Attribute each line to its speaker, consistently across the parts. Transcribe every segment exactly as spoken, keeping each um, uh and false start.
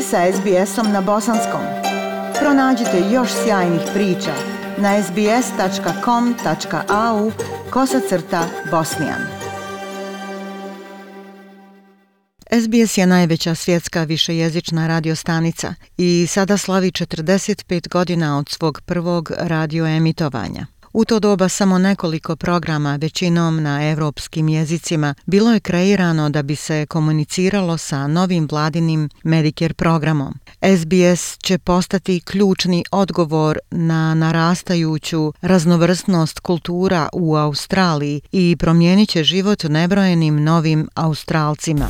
Speaker 1: ste sa es bi esom na bosanskom. Pronađite još sjajnih priča na es bi es tačka com tačka a u kosacrta bosnijan. es bi es je najveća svjetska višejezična radiostanica i sada slavi četrdeset pet godina od svog prvog radioemitovanja. U to doba samo nekoliko programa, većinom na evropskim jezicima, bilo je kreirano da bi se komuniciralo sa novim vladinim Medicare programom. es bi es će postati ključni odgovor na narastajuću raznovrsnost kultura u Australiji i promijenit će život nebrojenim novim Australcima.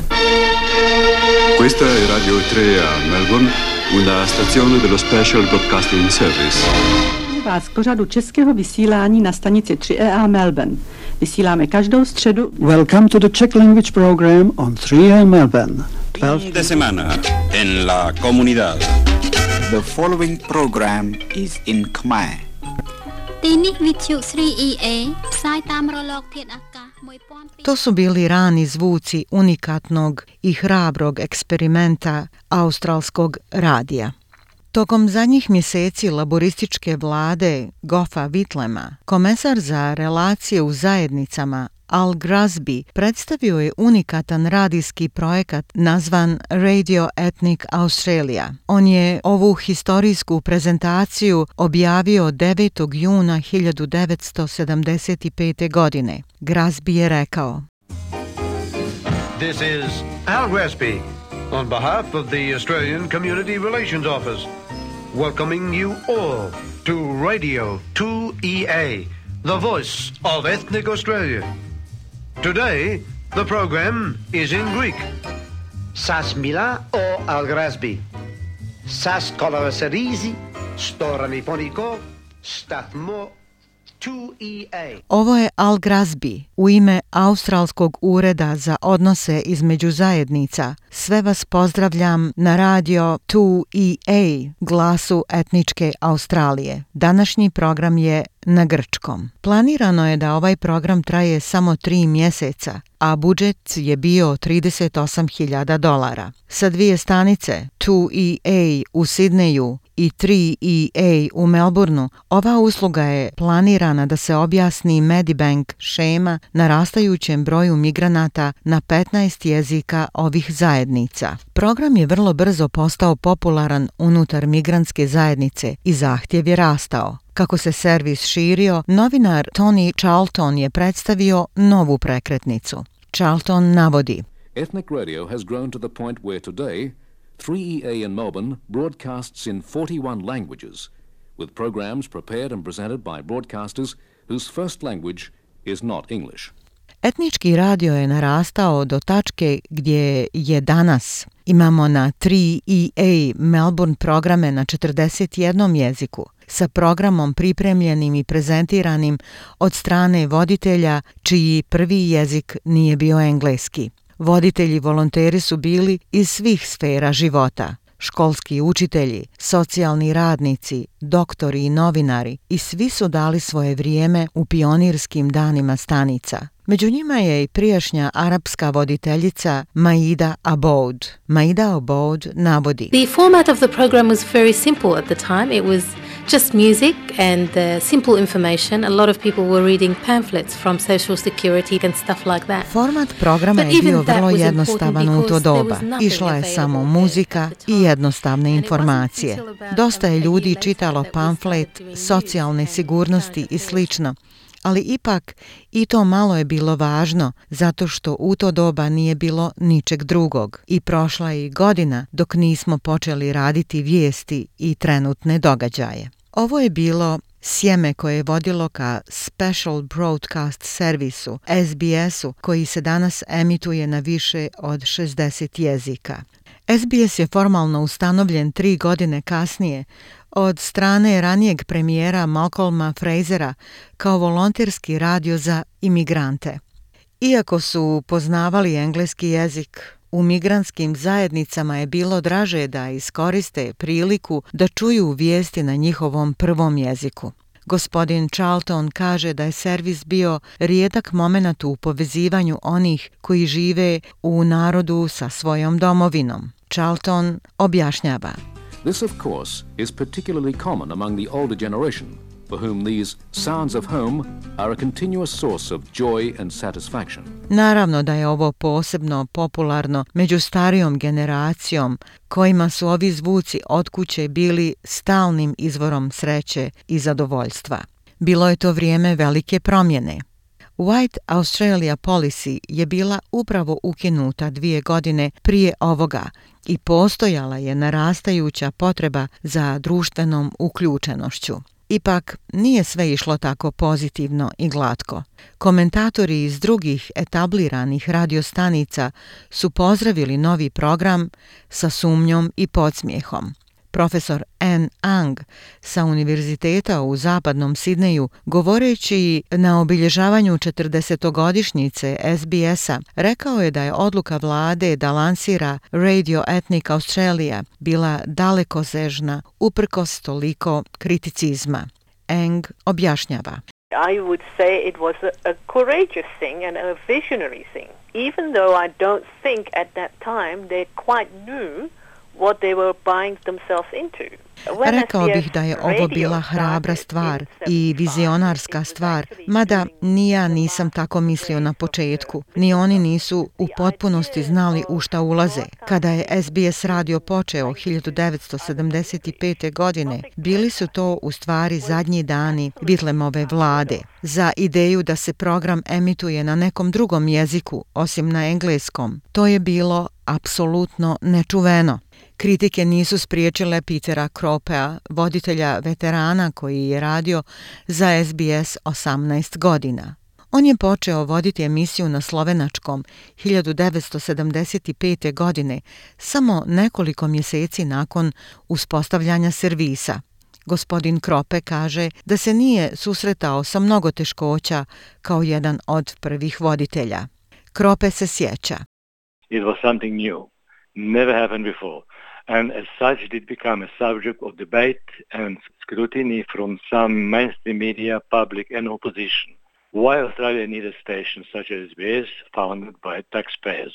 Speaker 2: Questa è Radio tre a Melbourne, una stazione dello Special Broadcasting Service.
Speaker 3: Vás k pořadu českého vysílání na stanici tři E A Melbourne. Vysíláme každou středu.
Speaker 4: Welcome to the Czech language program on three A M Melbourne.
Speaker 5: Fin de semana en la comunidad.
Speaker 6: The following program is in Khmer.
Speaker 7: ទីនេះវិទ្យុ three E A ផ្សាយតាមរលកធាតុអាកាស
Speaker 1: To su bili rani zvuci unikatnog i hrabrog eksperimenta australskog radija. Tokom zadnjih mjeseci laborističke vlade Goffa Whitlama, komesar za relacije u zajednicama Al Grasby predstavio je unikatan radijski projekat nazvan Radio Ethnic Australia. On je ovu historijsku prezentaciju objavio devetog juna hiljadu devetsto sedamdeset pete. godine. Grasby je rekao:
Speaker 8: This is Al Grasby on behalf of the Australian Community Relations Office, welcoming you all to Radio two E A, the voice of ethnic Australia. Today, the program is in Greek. Sas mila o Al Grasby. Sas kolavasarisi, storani poniko, stathmo two E A.
Speaker 1: Ovo je Al Grasby u ime Australskog ureda za odnose između zajednica. Sve vas pozdravljam na radio two E A, glasu etničke Australije. Današnji program je na grčkom. Planirano je da ovaj program traje samo tri mjeseca, a budžet je bio trideset osam hiljada dolara. Sa dvije stanice, two E A u Sidneju i three E A u Melbourneu, ova usluga je planirana da se objasni Medibank šema narastajućem broju migranata na petnaest jezika ovih zajednica. Program je vrlo brzo postao popularan unutar migrantske zajednice i zahtjev je rastao. Kako se servis širio, novinar Tony Charlton je predstavio novu prekretnicu. Charlton navodi:
Speaker 9: Ethnic radio has grown to the point where today three E A in Melbourne broadcasts in forty-one languages, with programs prepared and presented by broadcasters whose first language is not English.
Speaker 1: Etnički radio je narastao do tačke gdje je danas. Imamo na three E A Melbourne programe na četrdeset jednom jeziku, sa programom pripremljenim i prezentiranim od strane voditelja čiji prvi jezik nije bio engleski. Voditelji volonteri su bili iz svih sfera života. Školski učitelji, socijalni radnici, doktori i novinari, i svi su dali svoje vrijeme u pionirskim danima stanica. Među njima je i prijašnja arapska voditeljica Maida Aboud. Maida Aboud navodi:
Speaker 10: The format of the program was very simple at the time. It was just music and uh, simple information. A lot of people were reading pamphlets from Social Security and stuff like that.
Speaker 1: Format programa je bio vrlo jednostavan u to doba. Išla je samo muzika i jednostavne informacije. Dosta je ljudi čitalo pamflet socijalne sigurnosti i slično. Ali ipak i to malo je bilo važno, zato što u to doba nije bilo ničeg drugog. I prošla je i godina dok nismo počeli raditi vijesti i trenutne događaje. Ovo je bilo sjeme koje je vodilo ka Special Broadcast servisu, es bi esu, koji se danas emituje na više od šezdeset jezika. es bi es je formalno ustanovljen tri godine kasnije od strane ranijeg premijera Malcolma Frasera kao volonterski radio za imigrante. Iako su poznavali engleski jezik, u migrantskim zajednicama je bilo draže da iskoriste priliku da čuju vijesti na njihovom prvom jeziku. Gospodin Charlton kaže da je servis bio rijedak momenat u povezivanju onih koji žive u narodu sa svojom domovinom. Charlton objašnjava.
Speaker 9: This, of course, is particularly common among the older generation, for whom these sounds of home are a continuous source of joy and satisfaction.
Speaker 1: Naravno da je ovo posebno popularno među starijom generacijom, kojima su ovi zvuci od kuće bili stalnim izvorom sreće i zadovoljstva. Bilo je to vrijeme velike promjene. White Australia Policy je bila upravo ukinuta dvije godine prije ovoga i postojala je narastajuća potreba za društvenom uključenošću. Ipak nije sve išlo tako pozitivno i glatko. Komentatori iz drugih etabliranih radiostanica su pozdravili novi program sa sumnjom i podsmijehom. Profesor Ann Ang sa Univerziteta u zapadnom Sidneju, govoreći na obilježavanju četrdesetogodišnjice S B S-a, rekao je da je odluka vlade da lansira Radio Ethnic Australia bila dalekosežna uprkos toliko kriticizma. Ang objašnjava.
Speaker 11: I would say it was a, a courageous thing and a visionary thing. Even though I don't think at that time they quite knew what they were buying themselves into.
Speaker 1: Rekao bih da je ovo bila hrabra stvar i vizionarska stvar, mada ni ja nisam tako mislio na početku. Ni oni nisu u potpunosti znali u šta ulaze. Kada je S B S radio počeo hiljadu devetsto sedamdeset pete. godine, bili su to u stvari zadnji dani Whitlamove vlade. Za ideju da se program emituje na nekom drugom jeziku, osim na engleskom, to je bilo apsolutno nečuveno. Kritike nisu spriječile Petera Kropea, voditelja veterana koji je radio za S B S osamnaest godina. On je počeo voditi emisiju na slovenačkom hiljadu devetsto sedamdeset pete. godine, samo nekoliko mjeseci nakon uspostavljanja servisa. Gospodin Krope kaže da se nije susretao sa mnogo teškoća kao jedan od prvih voditelja. Krope se sjeća.
Speaker 12: It was something new, never happened before. And as such it did become a subject of debate and scrutiny from some mainstream media, public and opposition. Why Australia needed stations such as S B S founded by taxpayers?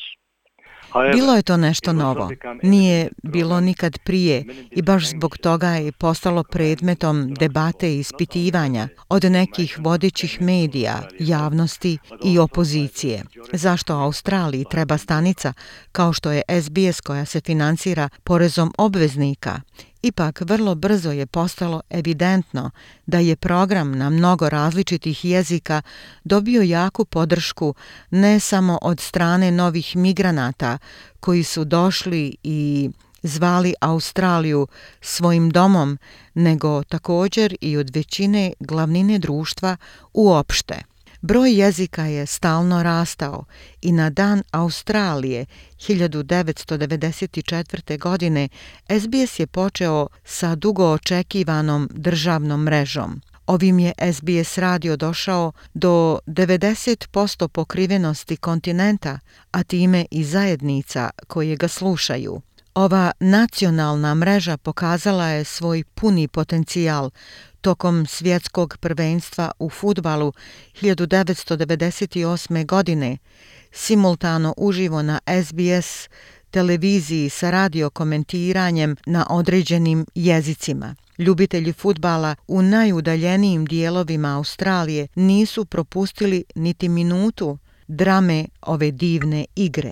Speaker 1: Bilo je to nešto novo. Nije bilo nikad prije i baš zbog toga je postalo predmetom debate i ispitivanja od nekih vodećih medija, javnosti i opozicije. Zašto Australiji treba stanica kao što je S B S koja se financira porezom obveznika? Ipak vrlo brzo je postalo evidentno da je program na mnogo različitih jezika dobio jaku podršku ne samo od strane novih migranata koji su došli i zvali Australiju svojim domom, nego također i od većine glavnine društva uopšte. Broj jezika je stalno rastao i na Dan Australije hiljadu devetsto devedeset četvrte. godine S B S je počeo sa dugo očekivanom državnom mrežom. Ovim je S B S radio došao do devedeset posto pokrivenosti kontinenta, a time i zajednica koje ga slušaju. Ova nacionalna mreža pokazala je svoj puni potencijal tokom svjetskog prvenstva u fudbalu hiljadu devetsto devedeset osme. godine, simultano uživo na S B S televiziji sa radio komentiranjem na određenim jezicima. Ljubitelji fudbala u najudaljenijim dijelovima Australije nisu propustili niti minutu drame ove divne igre.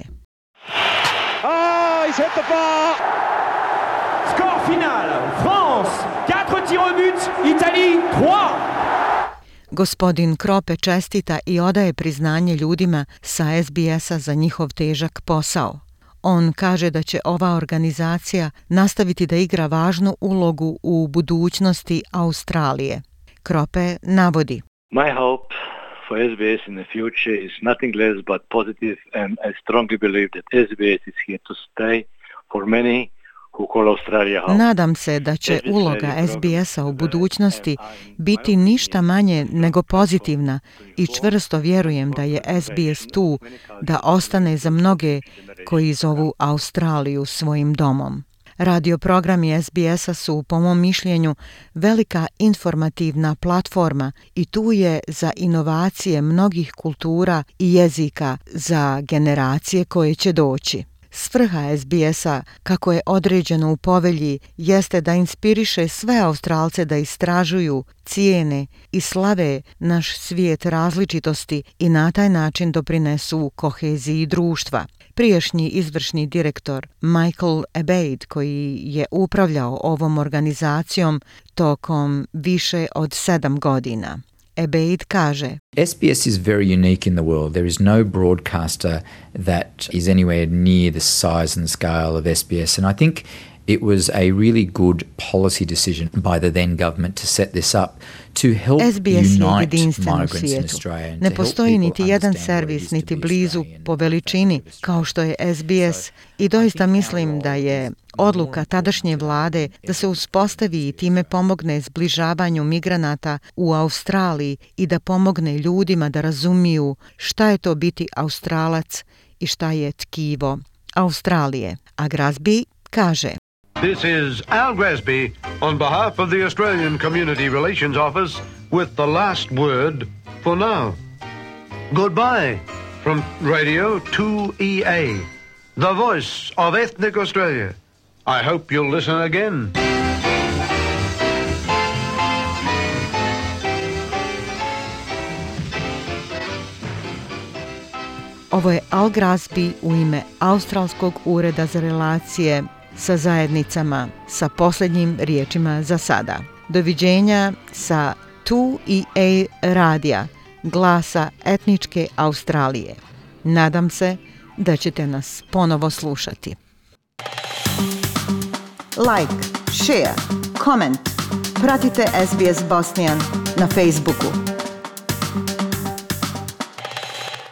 Speaker 13: Oh, he's hit the bar! Score final, France, quatre tirs au but, Italie, trois!
Speaker 1: Gospodin Krope čestita i odaje priznanje ljudima sa S B S-a za njihov težak posao. On kaže da će ova organizacija nastaviti da igra važnu ulogu u budućnosti Australije. Krope navodi.
Speaker 12: My hope for S B S in the future is nothing less but positive, and I strongly believe that S B S is here to stay for many who call Australia home.
Speaker 1: Nadam se da će uloga S B S-a u budućnosti biti ništa manje nego pozitivna i čvrsto vjerujem da je S B S tu da ostane za mnoge koji zovu Australiju svojim domom. Radioprogrami S B S-a su, po mom mišljenju, velika informativna platforma i tu je za inovacije mnogih kultura i jezika za generacije koje će doći. Svrha es be esa, kako je određeno u povelji, jeste da inspiriše sve Australce da istražuju, cijene i slave naš svijet različitosti i na taj način doprinesu koheziji društva. Prijašnji izvršni direktor Michael Abaid, koji je upravljao ovom organizacijom tokom više od sedam godina. Abaid kaže:
Speaker 14: S B S is very unique in the world. There is no broadcaster that is anywhere near the size and scale of S B S, and I think it was a really good policy decision by the then government to set this up to help
Speaker 1: S B S je
Speaker 14: unite
Speaker 1: jedinstven u
Speaker 14: migrants in
Speaker 1: svijetu.
Speaker 14: Australia.
Speaker 1: Ne postoji niti jedan servis, niti blizu po veličini kao što je S B S i doista mislim da je odluka tadašnje vlade da se uspostavi i time pomogne zbližavanju migranata u Australiji i da pomogne ljudima da razumiju šta je to biti Australac i šta je tkivo Australije. A Grasby kaže:
Speaker 8: This is Al Gresby on behalf of the Australian Community Relations Office with the last word for now. Goodbye from Radio two E A, the voice of ethnic Australia. I hope you'll listen again.
Speaker 1: Ovo je Al Grasby u ime Australskog ureda za relacije sa zajednicama sa posljednjim riječima za sada. Doviđenja sa two E A radija, glasa etničke Australije. Nadam se da ćete nas ponovo slušati. Like, share, comment. Pratite S B S Bosnian na Facebooku.